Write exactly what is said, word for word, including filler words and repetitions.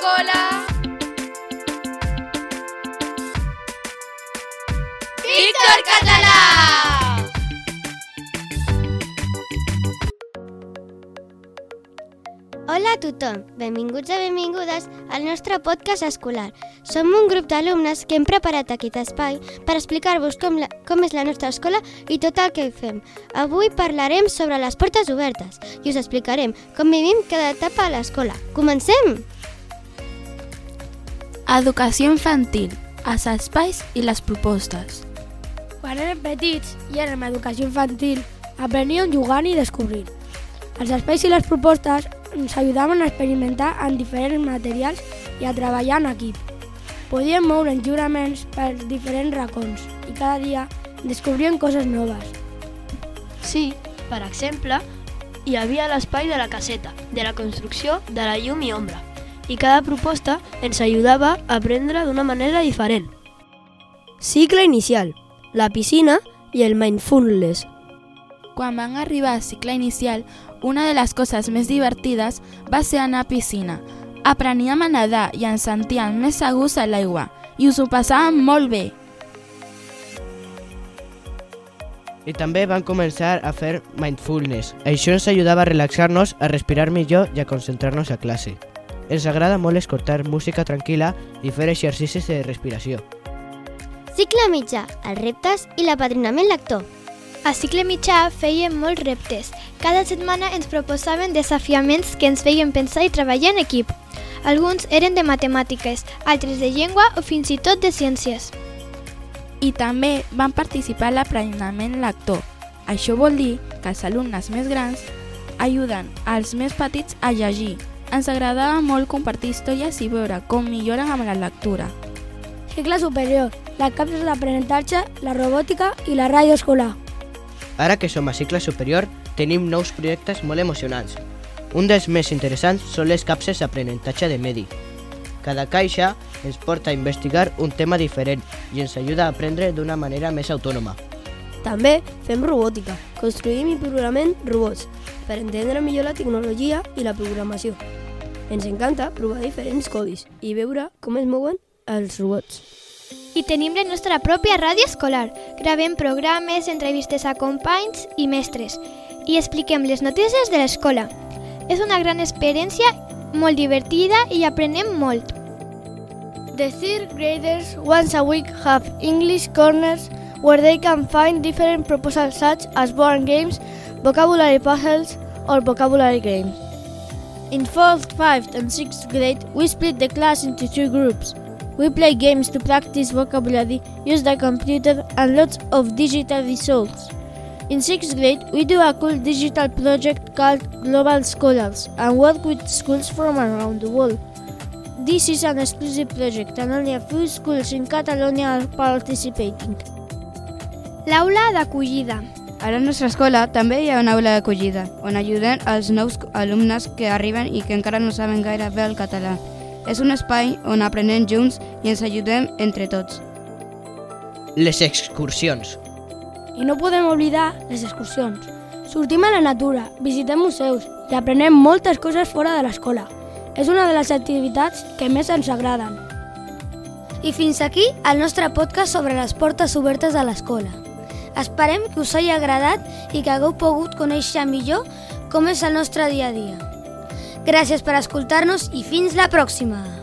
l'escola. Víctor Català! Hola a tothom, benvinguts o benvingudes al nostre podcast escolar. Som un grup d'alumnes que hem preparat aquest espai per explicar-vos com, la, com és la nostra escola i tot el que fem. Avui parlarem sobre les portes obertes i us explicarem com vivim cada etapa a l'escola. Comencem! Educació infantil, els espais i les propostes. Quan érem petits i érem a educació infantil, apreníem jugant i descobrint. Els espais i les propostes ens ajudaven a experimentar amb diferents materials i a treballar en equip. Podíem moure'ns lliurement per diferents racons i cada dia descobríem coses noves. Sí, per exemple, hi havia l'espai de la caseta, de la construcció, de la llum i ombra, i cada proposta ens ajudava a aprendre d'una manera diferent. Cicle inicial, la piscina i el mindfulness. Quan vam arribar al cicle inicial, una de les coses més divertides va ser anar a piscina. Apreníem a nedar i ens sentíem més segurs a l'aigua i us ho passàvem molt bé. I també vam començar a fer mindfulness. Això ens ajudava a relaxar-nos, a respirar millor i a concentrar-nos a classe. Ens agrada molt escoltar música tranquil·la i fer exercicis de respiració. Cicle mitjà, els reptes i l'apadrinament lector. A cicle mitjà fèiem molts reptes. Cada setmana ens proposaven desafiaments que ens feien pensar i treballar en equip. Alguns eren de matemàtiques, altres de llengua o fins i tot de ciències. I també vam participar a l'apreniment lector. Això vol dir que els alumnes més grans ajuden als més petits a llegir. Ens agradava molt compartir històries i veure com milloren amb la lectura. Cicle superior, les capses d'aprenentatge, la robòtica i la ràdio escolar. Ara que som a cicle superior, tenim nous projectes molt emocionants. Un dels més interessants són les capses d'aprenentatge de medi. Cada caixa ens porta a investigar un tema diferent i ens ajuda a aprendre d'una manera més autònoma. També fem robòtica, construïm i programem robots per entendre millor la tecnologia i la programació. Ens encanta provar diferents codis i veure com es mouen els robots. I tenim la nostra pròpia ràdio escolar. Gravem programes, entrevistes a companys i mestres i expliquem les notícies de l'escola. És una gran experiència, molt divertida i aprenem molt. The third graders once a week have English corners where they can find different proposals such as board games, vocabulary puzzles or vocabulary games. In fourth, fifth and sixth grade, we split the class into two groups. We play games to practice vocabulary, use the computer and lots of digital results. In sixth grade, we do a cool digital project called Global Scholars and work with schools from around the world. This is an exclusive project and only a few schools in Catalonia are participating. L'aula d'acollida. A la nostra escola també hi ha una aula d'acollida, on ajuden els nous alumnes que arriben i que encara no saben gaire bé el català. És un espai on aprenem junts i ens ajudem entre tots. Les excursions. I no podem oblidar les excursions. Sortim a la natura, visitem museus i aprenem moltes coses fora de l'escola. És una de les activitats que més ens agraden. I fins aquí el nostre podcast sobre les portes obertes de l'escola. Esperem que us hagi agradat i que hagueu pogut conèixer millor com és el nostre dia a dia. Gràcies per escoltar-nos i fins la pròxima!